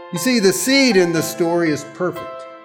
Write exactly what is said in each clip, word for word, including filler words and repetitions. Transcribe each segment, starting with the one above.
You see, the seed in the story is perfect.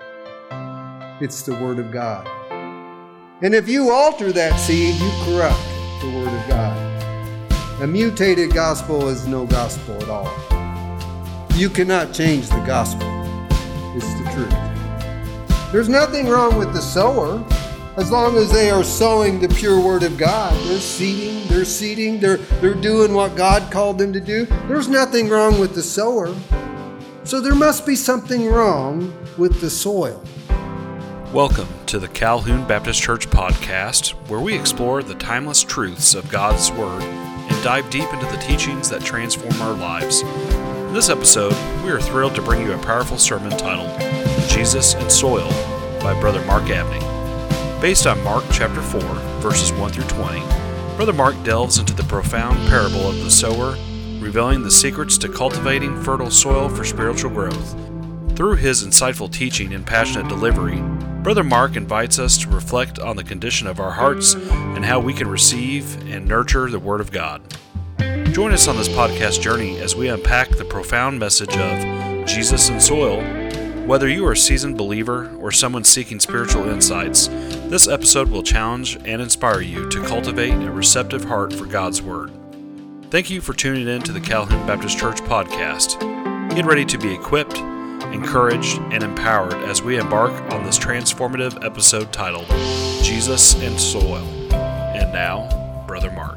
It's the Word of God. And if you alter that seed, you corrupt the Word of God. A mutated gospel is no gospel at all. You cannot change the gospel. It's the truth. There's nothing wrong with the sower as long as they are sowing the pure Word of God. They're seeding, they're seeding, they're, they're doing what God called them to do. There's nothing wrong with the sower. So there must be something wrong with the soil. Welcome to the Calhoun Baptist Church podcast, where we explore the timeless truths of God's Word and dive deep into the teachings that transform our lives. In this episode, we are thrilled to bring you a powerful sermon titled Jesus and Soil by Brother Mark Abney. Based on Mark chapter four, verses one through twenty, Brother Mark delves into the profound parable of the sower, revealing the secrets to cultivating fertile soil for spiritual growth. Through his insightful teaching and passionate delivery, Brother Mark invites us to reflect on the condition of our hearts and how we can receive and nurture the Word of God. Join us on this podcast journey as we unpack the profound message of Jesus and Soil. Whether you are a seasoned believer or someone seeking spiritual insights, this episode will challenge and inspire you to cultivate a receptive heart for God's Word. Thank you for tuning in to the Calhoun Baptist Church podcast. Get ready to be equipped, encouraged, and empowered as we embark on this transformative episode titled Jesus and Soil. And now, Brother Mark.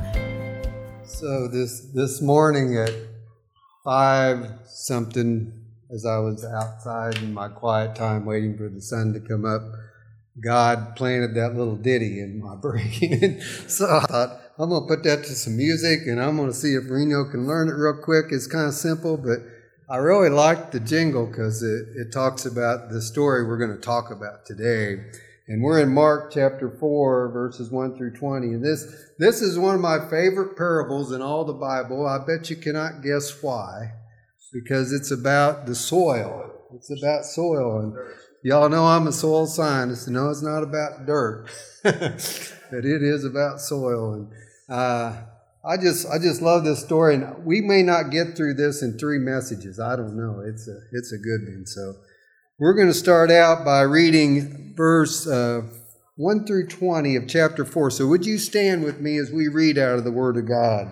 So this this morning at five something, as I was outside in my quiet time waiting for the sun to come up, God planted that little ditty in my brain. So I thought, I'm going to put that to some music, and I'm going to see if Reno can learn it real quick. It's kind of simple, but I really liked the jingle because it, it talks about the story we're going to talk about today. And we're in Mark chapter four, verses one through twenty. And this, this is one of my favorite parables in all the Bible. I bet you cannot guess why, because it's about the soil. It's about soil. And y'all know I'm a soil scientist. No, it's not about dirt, but it is about soil. And uh, I just I just love this story. And we may not get through this in three messages. I don't know. It's a it's a good one. So we're going to start out by reading verse uh, one through twenty of chapter four. So would you stand with me as we read out of the Word of God?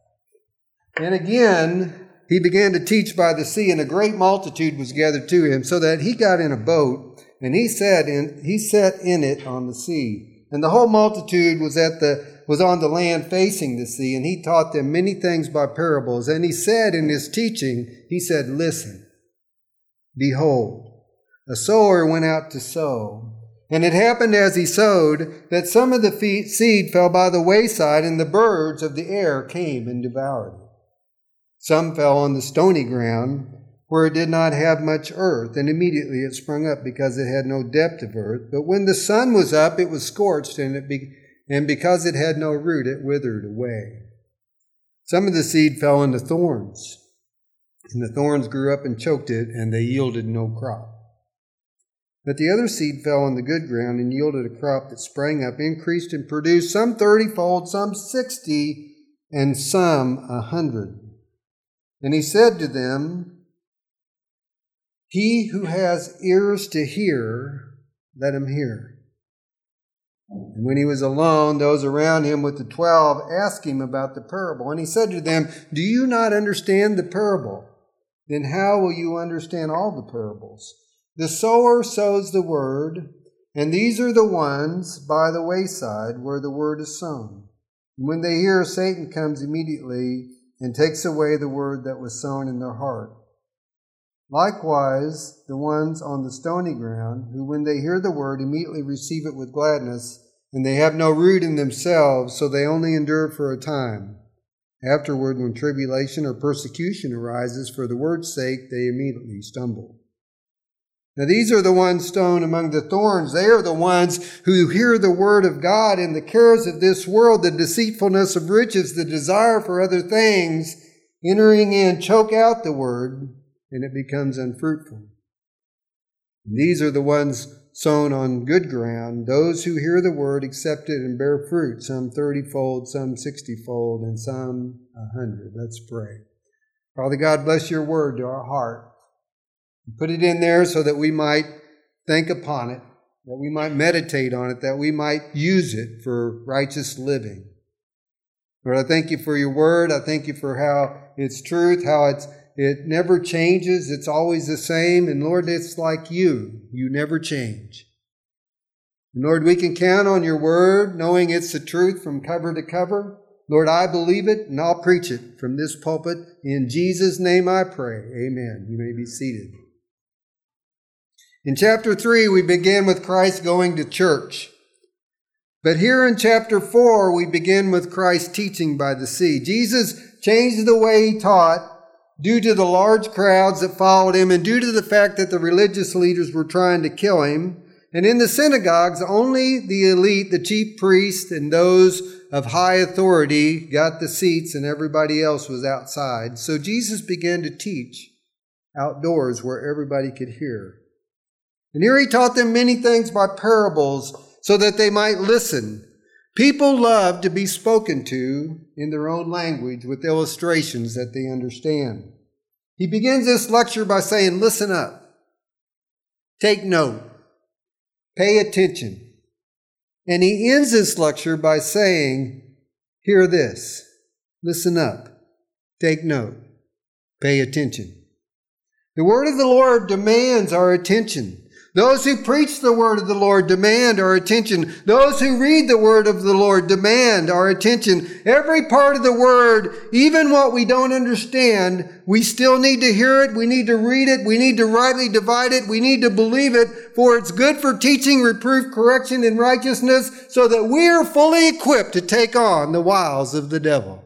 And again, he began to teach by the sea, and a great multitude was gathered to him, so that he got in a boat, and he sat in he sat in it on the sea. And the whole multitude was at the was on the land facing the sea, and he taught them many things by parables. And he said in his teaching, he said, "Listen, behold, a sower went out to sow. And it happened as he sowed that some of the seed fell by the wayside, and the birds of the air came and devoured it. Some fell on the stony ground, where it did not have much earth, and immediately it sprung up because it had no depth of earth. But when the sun was up, it was scorched, and it be, and because it had no root, it withered away. Some of the seed fell into thorns, and the thorns grew up and choked it, and they yielded no crop. But the other seed fell on the good ground and yielded a crop that sprang up, increased, and produced some thirty-fold, some sixty, and some a hundred. And he said to them, He who has ears to hear, let him hear. And when he was alone, those around him with the twelve asked him about the parable. And he said to them, Do you not understand the parable? Then how will you understand all the parables? The sower sows the word, and these are the ones by the wayside where the word is sown. And when they hear, Satan comes immediately and takes away the word that was sown in their heart. Likewise, the ones on the stony ground, who when they hear the word immediately receive it with gladness, and they have no root in themselves, so they only endure for a time. Afterward, when tribulation or persecution arises for the word's sake, they immediately stumble. Now these are the ones sown among the thorns. They are the ones who hear the word of God, and the cares of this world, the deceitfulness of riches, the desire for other things, entering in, choke out the word, and it becomes unfruitful. And these are the ones sown on good ground, those who hear the word, accept it, and bear fruit, some thirty-fold, some sixty-fold, and some a hundred. Let's pray. Father God, bless your word to our heart. He put it in there so that we might think upon it, that we might meditate on it, that we might use it for righteous living. Lord, I thank you for your word. I thank you for how it's truth, how it's it never changes. It's always the same. And Lord, it's like you. You never change. And Lord, we can count on your word, knowing it's the truth from cover to cover. Lord, I believe it, and I'll preach it from this pulpit. In Jesus' name I pray. Amen. You may be seated. In chapter three, we began with Christ going to church. But here in chapter four, we begin with Christ teaching by the sea. Jesus changed the way he taught due to the large crowds that followed him and due to the fact that the religious leaders were trying to kill him. And in the synagogues, only the elite, the chief priests, and those of high authority got the seats, and everybody else was outside. So Jesus began to teach outdoors where everybody could hear. And here he taught them many things by parables so that they might listen. People love to be spoken to in their own language with illustrations that they understand. He begins this lecture by saying, listen up, take note, pay attention. And he ends this lecture by saying, hear this, listen up, take note, pay attention. The word of the Lord demands our attention. Those who preach the word of the Lord demand our attention. Those who read the word of the Lord demand our attention. Every part of the word, even what we don't understand, we still need to hear it. We need to read it. We need to rightly divide it. We need to believe it, for it's good for teaching, reproof, correction, and righteousness, so that we are fully equipped to take on the wiles of the devil.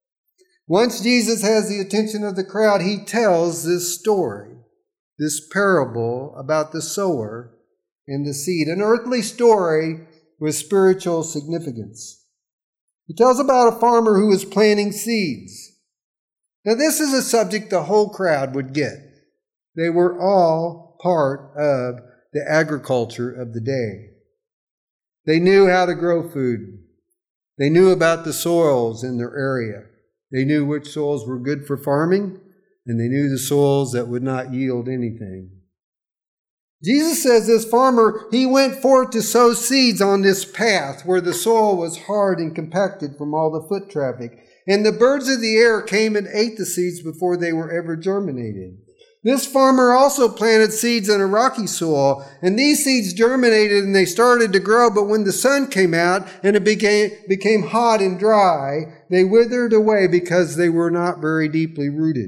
Once Jesus has the attention of the crowd, he tells this story. This parable about the sower and the seed, an earthly story with spiritual significance. He tells about a farmer who was planting seeds. Now, this is a subject the whole crowd would get. They were all part of the agriculture of the day. They knew how to grow food. They knew about the soils in their area. They knew which soils were good for farming, and they knew the soils that would not yield anything. Jesus says this farmer, he went forth to sow seeds on this path where the soil was hard and compacted from all the foot traffic. And the birds of the air came and ate the seeds before they were ever germinated. This farmer also planted seeds in a rocky soil, and these seeds germinated and they started to grow, but when the sun came out and it became, became hot and dry, they withered away because they were not very deeply rooted.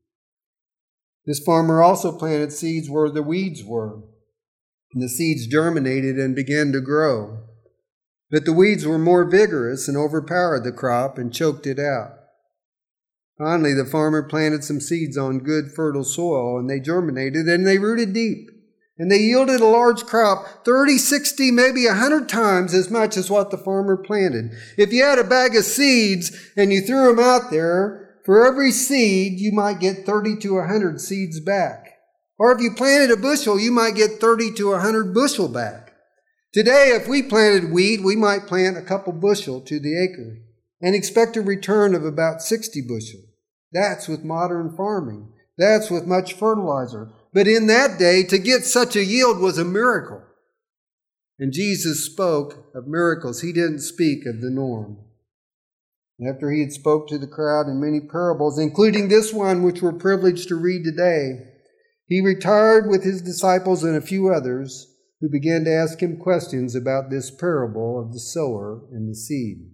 This farmer also planted seeds where the weeds were, and the seeds germinated and began to grow. But the weeds were more vigorous and overpowered the crop and choked it out. Finally, the farmer planted some seeds on good fertile soil, and they germinated and they rooted deep. And they yielded a large crop, thirty, sixty, maybe one hundred times as much as what the farmer planted. If you had a bag of seeds and you threw them out there, for every seed, you might get thirty to one hundred seeds back. Or if you planted a bushel, you might get thirty to one hundred bushel back. Today, if we planted wheat, we might plant a couple bushel to the acre and expect a return of about sixty bushel. That's with modern farming. That's with much fertilizer. But in that day, to get such a yield was a miracle. And Jesus spoke of miracles. He didn't speak of the norm. After he had spoke to the crowd in many parables, including this one which we're privileged to read today, he retired with his disciples and a few others who began to ask him questions about this parable of the sower and the seed.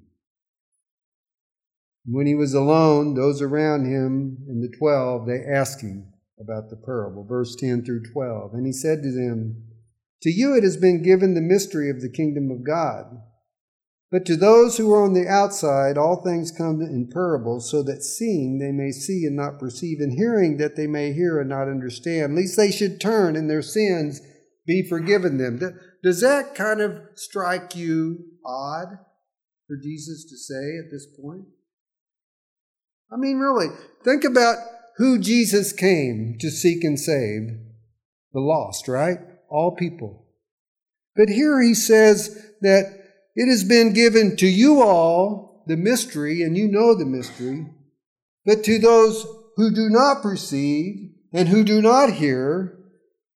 When he was alone, those around him and the twelve, they asked him about the parable, verse ten through twelve. And he said to them, "To you it has been given the mystery of the kingdom of God. But to those who are on the outside, all things come in parables, so that seeing they may see and not perceive, and hearing that they may hear and not understand, lest they should turn and their sins be forgiven them." Does that kind of strike you odd for Jesus to say at this point? I mean, really, think about who Jesus came to seek and save. The lost, right? All people. But here he says that it has been given to you all, the mystery, and you know the mystery, but to those who do not perceive and who do not hear,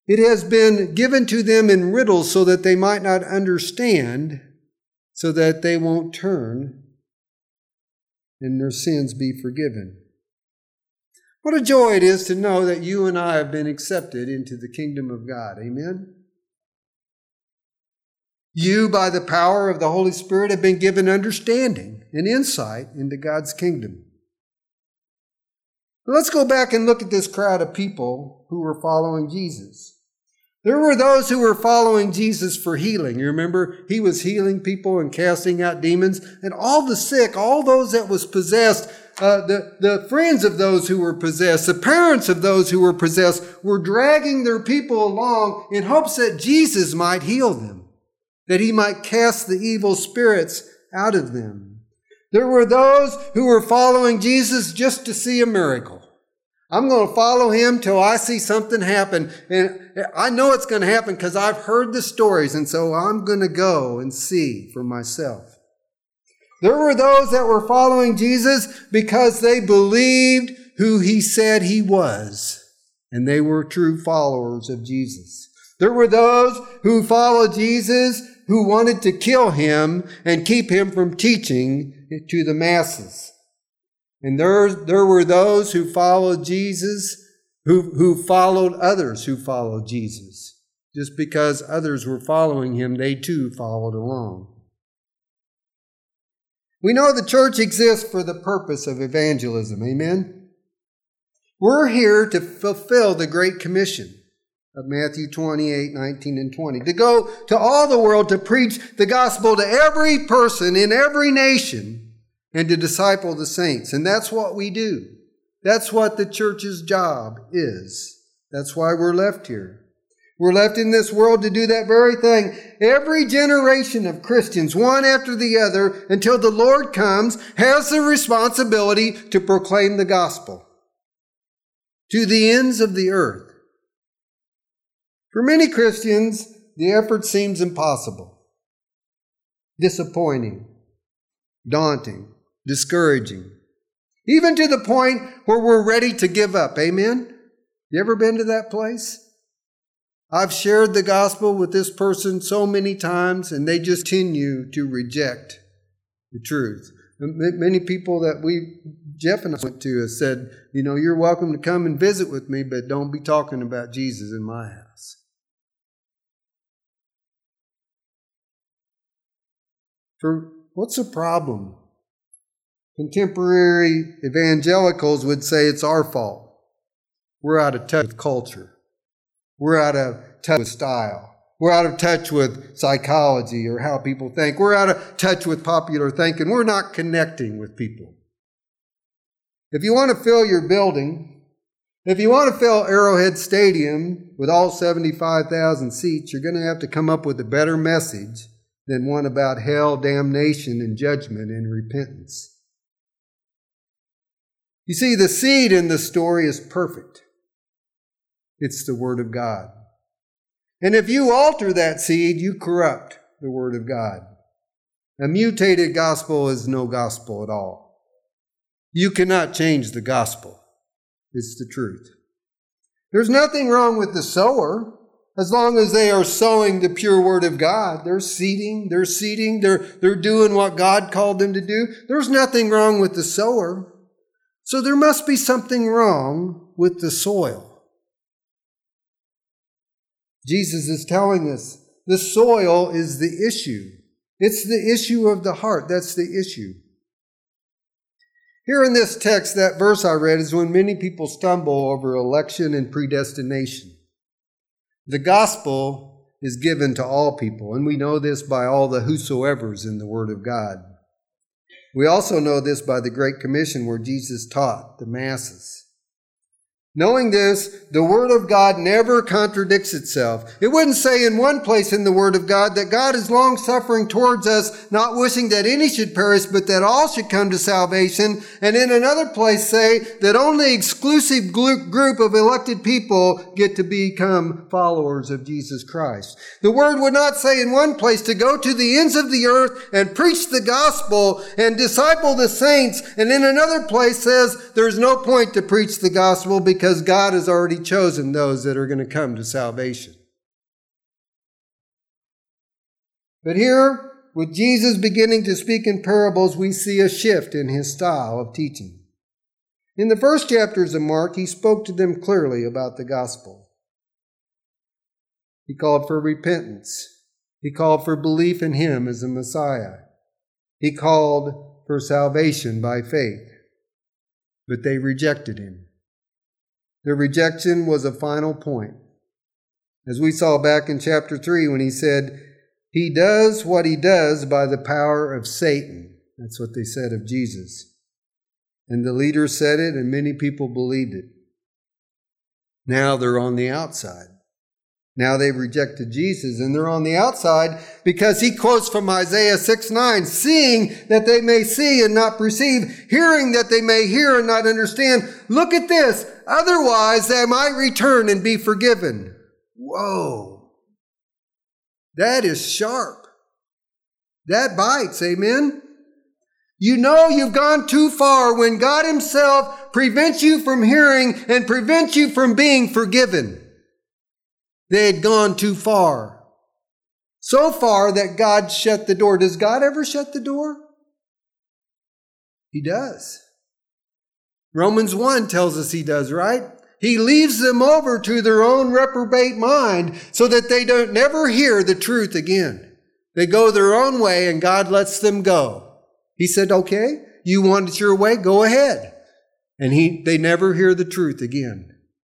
It has been given to them in riddles so that they might not understand, so that they won't turn and their sins be forgiven. What a joy it is to know that you and I have been accepted into the kingdom of God. Amen? You, by the power of the Holy Spirit, have been given understanding and insight into God's kingdom. Let's go back and look at this crowd of people who were following Jesus. There were those who were following Jesus for healing. You remember, he was healing people and casting out demons. And all the sick, all those that was possessed, uh, the, the friends of those who were possessed, the parents of those who were possessed, were dragging their people along in hopes that Jesus might heal them, that he might cast the evil spirits out of them. There were those who were following Jesus just to see a miracle. I'm going to follow him till I see something happen. And I know it's going to happen because I've heard the stories. And so I'm going to go and see for myself. There were those that were following Jesus because they believed who he said he was. And they were true followers of Jesus. There were those who followed Jesus who wanted to kill him and keep him from teaching to the masses. And there, there were those who followed Jesus, who, who followed others who followed Jesus. Just because others were following him, they too followed along. We know the church exists for the purpose of evangelism. Amen? We're here to fulfill the Great Commission of Matthew twenty-eight, nineteen, and twenty. To go to all the world to preach the gospel to every person in every nation, and to disciple the saints. And that's what we do. That's what the church's job is. That's why we're left here. We're left in this world to do that very thing. Every generation of Christians, one after the other, until the Lord comes, has the responsibility to proclaim the gospel to the ends of the earth. For many Christians, the effort seems impossible, disappointing, daunting, discouraging, even to the point where we're ready to give up. Amen? You ever been to that place? I've shared the gospel with this person so many times, and they just continue to reject the truth. Many people that we, Jeff and I went to, have said, you know, you're welcome to come and visit with me, but don't be talking about Jesus in my house. For what's the problem? Contemporary evangelicals would say it's our fault. We're out of touch with culture. We're out of touch with style. We're out of touch with psychology or how people think. We're out of touch with popular thinking. We're not connecting with people. If you want to fill your building, if you want to fill Arrowhead Stadium with all seventy-five thousand seats, you're going to have to come up with a better message than one about hell, damnation, and judgment and repentance. You see, the seed in the story is perfect. It's the Word of God. And if you alter that seed, you corrupt the Word of God. A mutated gospel is no gospel at all. You cannot change the gospel. It's the truth. There's nothing wrong with the sower, as long as they are sowing the pure Word of God. They're seeding, they're seeding, they're, they're doing what God called them to do. There's nothing wrong with the sower. So there must be something wrong with the soil. Jesus is telling us the soil is the issue. It's the issue of the heart. That's the issue. Here in this text, that verse I read is when many people stumble over election and predestination. The gospel is given to all people, and we know this by all the whosoevers in the Word of God. We also know this by the Great Commission where Jesus taught the masses. Knowing this, the Word of God never contradicts itself. It wouldn't say in one place in the Word of God that God is long-suffering towards us, not wishing that any should perish, but that all should come to salvation. And in another place say that only exclusive group of elected people get to become followers of Jesus Christ. The Word would not say in one place to go to the ends of the earth and preach the gospel and disciple the saints. And in another place says there's no point to preach the gospel because because God has already chosen those that are going to come to salvation. But here, with Jesus beginning to speak in parables, we see a shift in his style of teaching. In the first chapters of Mark, he spoke to them clearly about the gospel. He called for repentance. He called for belief in him as the Messiah. He called for salvation by faith. But they rejected him. Their rejection was a final point. As we saw back in chapter three when he said, he does what he does by the power of Satan. That's what they said of Jesus. And the leaders said it, and many people believed it. Now they're on the outside. Now they've rejected Jesus, and they're on the outside because he quotes from Isaiah six nine, seeing that they may see and not perceive, hearing that they may hear and not understand. Look at this. Otherwise they might return and be forgiven. Whoa. That is sharp. That bites, amen? You know you've gone too far when God himself prevents you from hearing and prevents you from being forgiven. They had gone too far. So far that God shut the door. Does God ever shut the door? He does. Romans one tells us he does, right? He leaves them over to their own reprobate mind so that they don't never hear the truth again. They go their own way and God lets them go. He said, okay, you want it your way? Go ahead. And he, they never hear the truth again.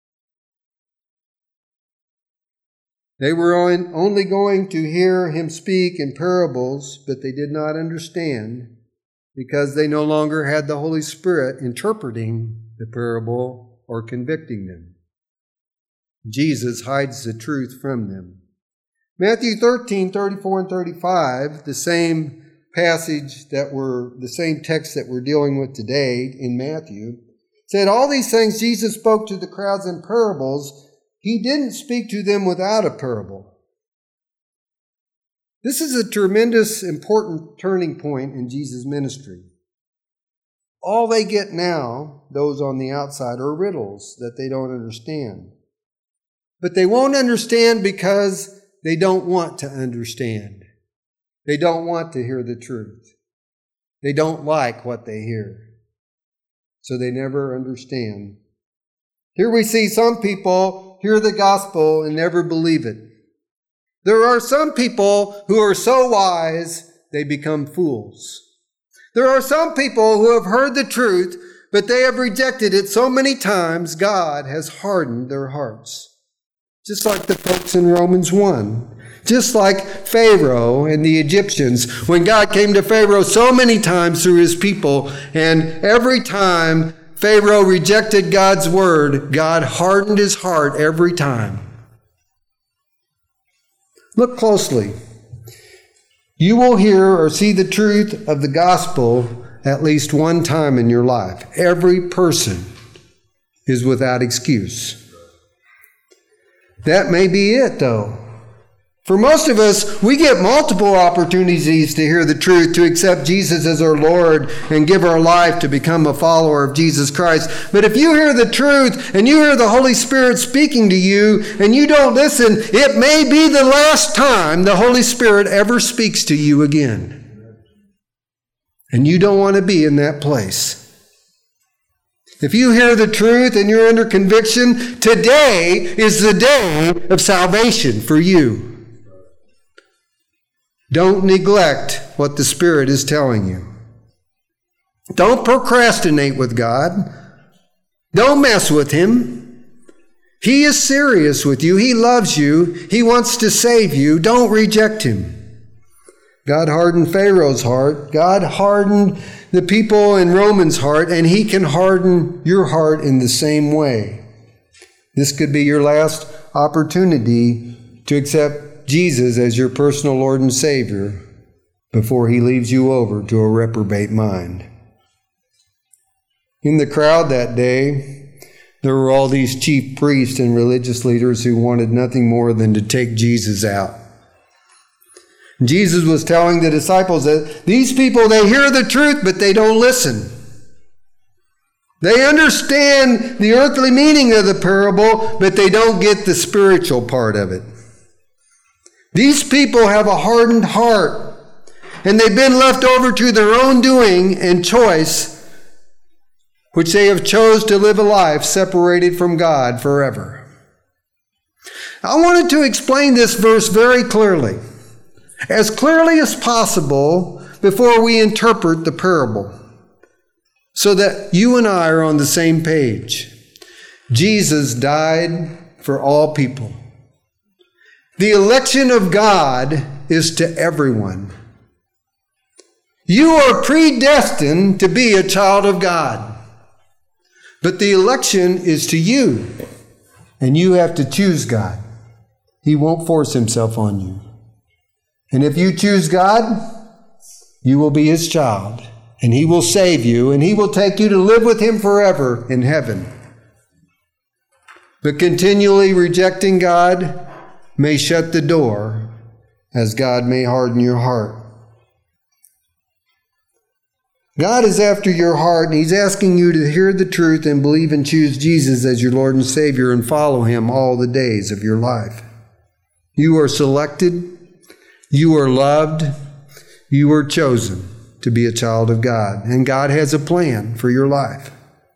They were only going to hear him speak in parables, but they did not understand because they no longer had the Holy Spirit interpreting the parable or convicting them. Jesus hides the truth from them. Matthew thirteen, thirty-four and thirty-five, the same passage that we're, the same text that we're dealing with today in Matthew, said all these things Jesus spoke to the crowds in parables. He didn't speak to them without a parable. This is a tremendous, important turning point in Jesus' ministry. All they get now, those on the outside, are riddles that they don't understand. But they won't understand because they don't want to understand. They don't want to hear the truth. They don't like what they hear. So they never understand. Here we see some people hear the gospel and never believe it. There are some people who are so wise, they become fools. There are some people who have heard the truth, but they have rejected it so many times, God has hardened their hearts. Just like the folks in Romans one. Just like Pharaoh and the Egyptians. When God came to Pharaoh so many times through his people, and every time Pharaoh rejected God's word, God hardened his heart every time. Look closely. You will hear or see the truth of the gospel at least one time in your life. Every person is without excuse. That may be it, though. For most of us, we get multiple opportunities to hear the truth, to accept Jesus as our Lord and give our life to become a follower of Jesus Christ. But if you hear the truth and you hear the Holy Spirit speaking to you and you don't listen, it may be the last time the Holy Spirit ever speaks to you again. And you don't want to be in that place. If you hear the truth and you're under conviction, today is the day of salvation for you. Don't neglect what the Spirit is telling you. Don't procrastinate with God. Don't mess with Him. He is serious with you. He loves you. He wants to save you. Don't reject Him. God hardened Pharaoh's heart. God hardened the people in Romans' heart, and He can harden your heart in the same way. This could be your last opportunity to accept Jesus as your personal Lord and Savior before He leaves you over to a reprobate mind. In the crowd that day, there were all these chief priests and religious leaders who wanted nothing more than to take Jesus out. Jesus was telling the disciples that these people, they hear the truth, but they don't listen. They understand the earthly meaning of the parable, but they don't get the spiritual part of it. These people have a hardened heart, and they've been left over to their own doing and choice, which they have chose to live a life separated from God forever. I wanted to explain this verse very clearly, as clearly as possible before we interpret the parable, so that you and I are on the same page. Jesus died for all people. The election of God is to everyone. You are predestined to be a child of God. But the election is to you, and you have to choose God. He won't force himself on you. And if you choose God, you will be his child, and he will save you, and he will take you to live with him forever in heaven. But continually rejecting God may shut the door, as God may harden your heart. God is after your heart, and he's asking you to hear the truth and believe and choose Jesus as your Lord and Savior and follow him all the days of your life. You are selected, you are loved, you are chosen to be a child of God, and God has a plan for your life.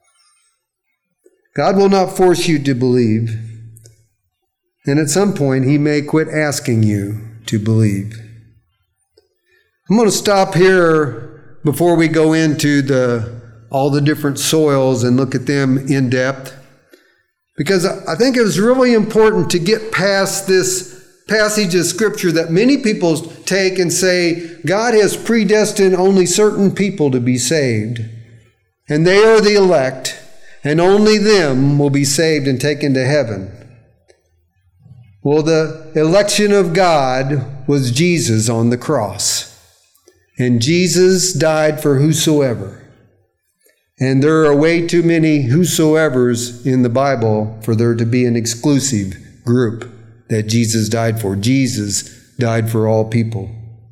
God will not force you to believe, and at some point he may quit asking you to believe. I'm going to stop here before we go into the all the different soils and look at them in depth, because I think it was really important to get past this passage of Scripture that many people take and say God has predestined only certain people to be saved, and they are the elect, and only them will be saved and taken to heaven. Well, the election of God was Jesus on the cross. And Jesus died for whosoever. And there are way too many whosoevers in the Bible for there to be an exclusive group that Jesus died for. Jesus died for all people.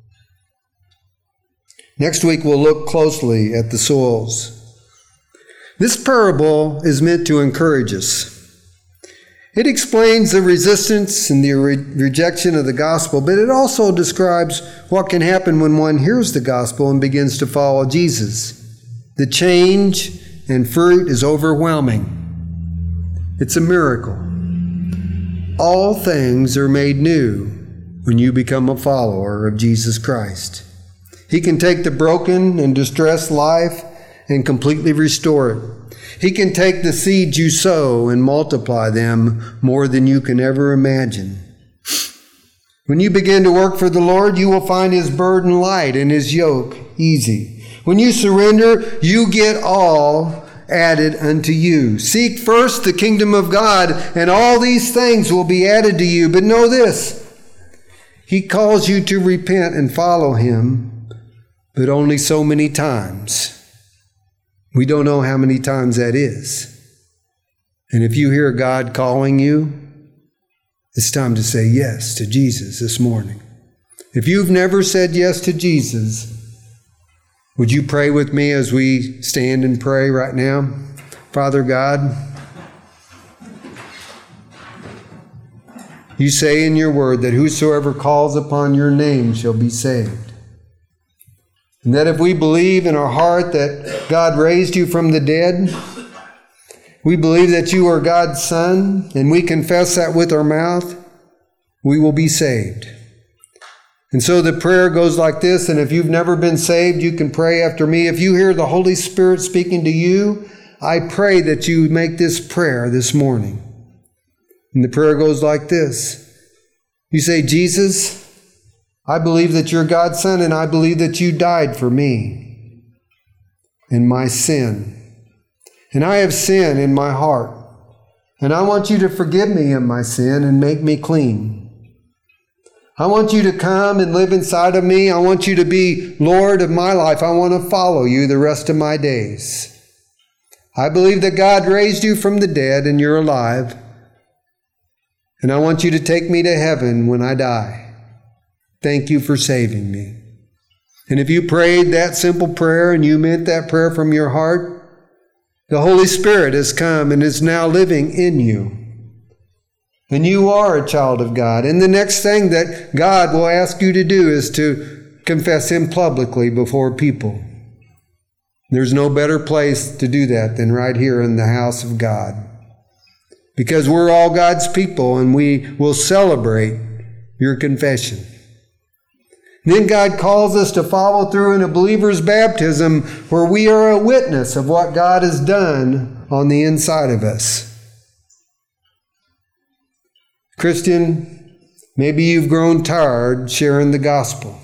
Next week we'll look closely at the soils. This parable is meant to encourage us. It explains the resistance and the re- rejection of the gospel, but it also describes what can happen when one hears the gospel and begins to follow Jesus. The change and fruit is overwhelming. It's a miracle. All things are made new when you become a follower of Jesus Christ. He can take the broken and distressed life and completely restore it. He can take the seeds you sow and multiply them more than you can ever imagine. When you begin to work for the Lord, you will find his burden light and his yoke easy. When you surrender, you get all added unto you. Seek first the kingdom of God, and all these things will be added to you. But know this, he calls you to repent and follow him, but only so many times. We don't know how many times that is. And if you hear God calling you, it's time to say yes to Jesus this morning. If you've never said yes to Jesus, would you pray with me as we stand and pray right now? Father God, you say in your word that whosoever calls upon your name shall be saved. And that if we believe in our heart that God raised you from the dead, we believe that you are God's Son, and we confess that with our mouth, we will be saved. And so the prayer goes like this, and if you've never been saved, you can pray after me. If you hear the Holy Spirit speaking to you, I pray that you make this prayer this morning. And the prayer goes like this. You say, Jesus, I believe that you're God's Son, and I believe that you died for me and my sin. And I have sin in my heart. And I want you to forgive me of my sin and make me clean. I want you to come and live inside of me. I want you to be Lord of my life. I want to follow you the rest of my days. I believe that God raised you from the dead and you're alive. And I want you to take me to heaven when I die. Thank you for saving me. And if you prayed that simple prayer and you meant that prayer from your heart, The Holy Spirit has come and is now living in you. And you are a child of God. And the next thing that God will ask you to do is to confess Him publicly before people. There's no better place to do that than right here in the house of God. Because we're all God's people and we will celebrate your confession. Then God calls us to follow through in a believer's baptism where we are a witness of what God has done on the inside of us. Christian, maybe you've grown tired sharing the gospel.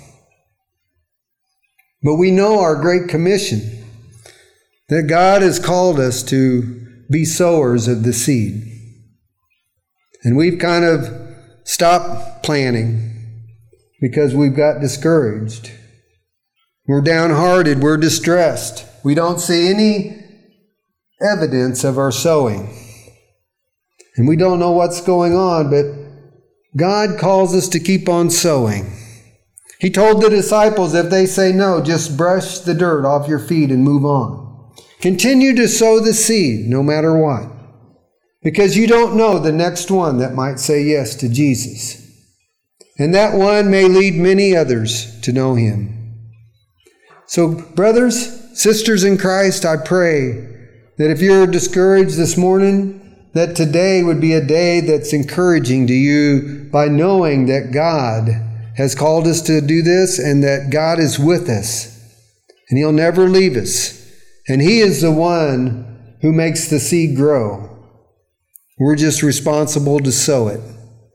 But we know our great commission, that God has called us to be sowers of the seed. And we've kind of stopped planting because we've got discouraged. We're downhearted. We're distressed. We don't see any evidence of our sowing. And we don't know what's going on, but God calls us to keep on sowing. He told the disciples, if they say no, just brush the dirt off your feet and move on. Continue to sow the seed no matter what. Because you don't know the next one that might say yes to Jesus. And that one may lead many others to know Him. So, brothers, sisters in Christ, I pray that if you're discouraged this morning, that today would be a day that's encouraging to you by knowing that God has called us to do this and that God is with us. And He'll never leave us. And He is the one who makes the seed grow. We're just responsible to sow it.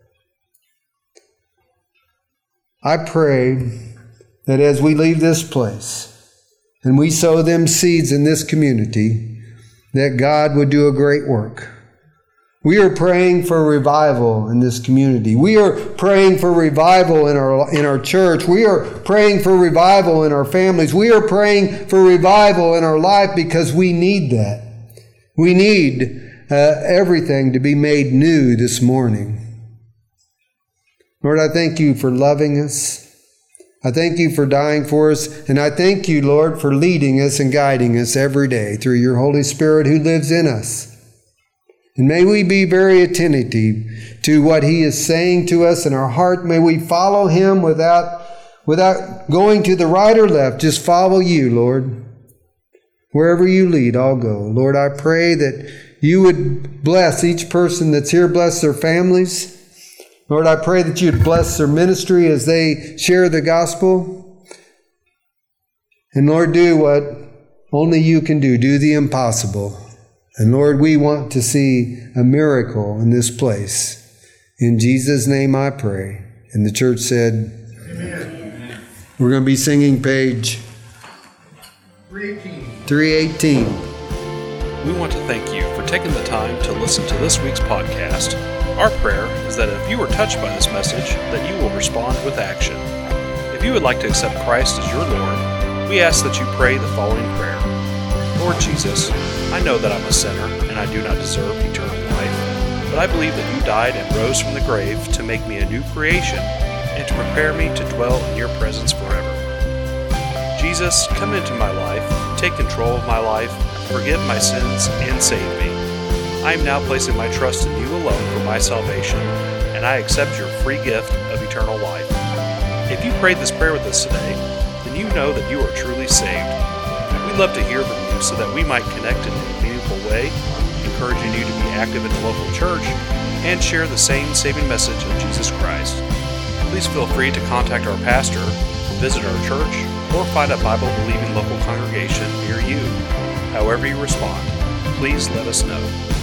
I pray that as we leave this place and we sow them seeds in this community, that God would do a great work. We are praying for revival in this community. We are praying for revival in our in our church. We are praying for revival in our families. We are praying for revival in our life because we need that. We need uh, everything to be made new this morning. Lord, I thank You for loving us. I thank You for dying for us. And I thank You, Lord, for leading us and guiding us every day through Your Holy Spirit who lives in us. And may we be very attentive to what He is saying to us in our heart. May we follow Him without, without going to the right or left. Just follow You, Lord. Wherever You lead, I'll go. Lord, I pray that You would bless each person that's here, bless their families. Lord, I pray that You'd bless their ministry as they share the gospel. And Lord, do what only You can do. Do the impossible. And Lord, we want to see a miracle in this place. In Jesus' name I pray. And the church said, Amen. We're going to be singing page three eighteen. We want to thank you for taking the time to listen to this week's podcast. Our prayer is that if you were touched by this message, that you will respond with action. If you would like to accept Christ as your Lord, we ask that you pray the following prayer. Lord Jesus, I know that I'm a sinner and I do not deserve eternal life, but I believe that You died and rose from the grave to make me a new creation and to prepare me to dwell in Your presence forever. Jesus, come into my life, take control of my life, forgive my sins, and save me. I am now placing my trust in You alone for my salvation, and I accept Your free gift of eternal life. If you prayed this prayer with us today, then you know that you are truly saved. We'd love to hear from you so that we might connect in a meaningful way, encouraging you to be active in the local church and share the same saving message of Jesus Christ. Please feel free to contact our pastor, visit our church, or find a Bible-believing local congregation near you. However you respond, please let us know.